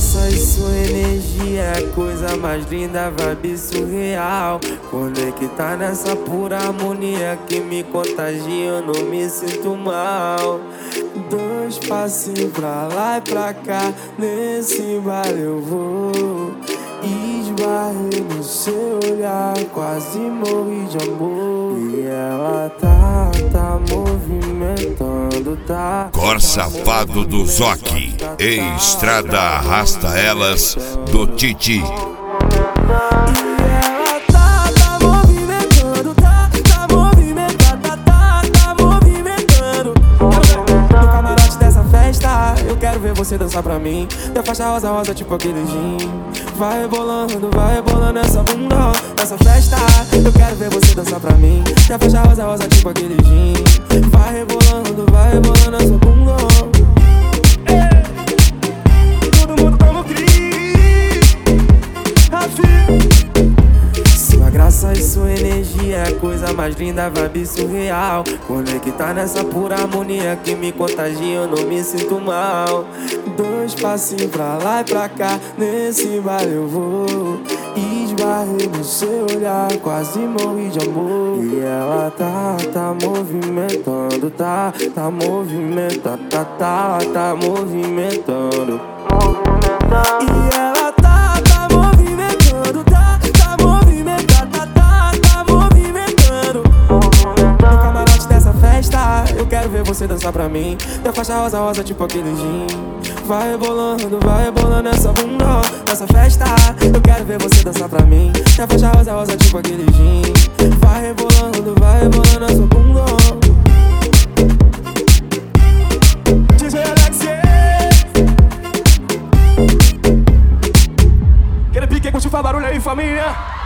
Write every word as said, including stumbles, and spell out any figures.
graça e sua energia é a coisa mais linda, vibe surreal. Conectar nessa pura harmonia que me contagia, eu não me sinto mal. Dois passinhos pra lá e pra cá, nesse baile eu vou. Esbarrei no seu olhar, quase morri de amor. E ela tá, tá movimentando, tá. Cor Safado do Zoque, Estrada Arrasta Elas do Titi. Quero ver você dançar pra mim. Teu faixa rosa, rosa, tipo aquele gin. Vai rebolando, vai rebolando essa bunda nessa festa. Eu quero ver você dançar pra mim. Teu faixa rosa, rosa, tipo aquele gin. Vai rebolando, vai rebolando essa bunda. Todo mundo como Cris. Sua graça e sua energia é a coisa mais linda, vibe surreal. Conectar nessa pura harmonia que me contagia, eu não me sinto mal. Dois passinhos pra lá e pra cá, nesse baile eu vou. Esbarrei no seu olhar, quase morri de amor. E ela tá, tá movimentando, tá, tá movimentando, tá, tá, tá movimentando. E ela tá, tá movimentando, tá, tá movimentando, tá, tá, tá movimentando. No camarote dessa festa, eu quero ver você dançar pra mim. Teu faixa rosa, rosa, tipo aquele gin. Vai rebolando, vai rebolando essa bunda nessa festa. Eu quero ver você dançar pra mim. Teu faixa rosa, rosa, tipo aquele gin. Vai rebolando, vai rebolando essa bunda. D J Alexei. Aquele pique, curte o barulho aí, família.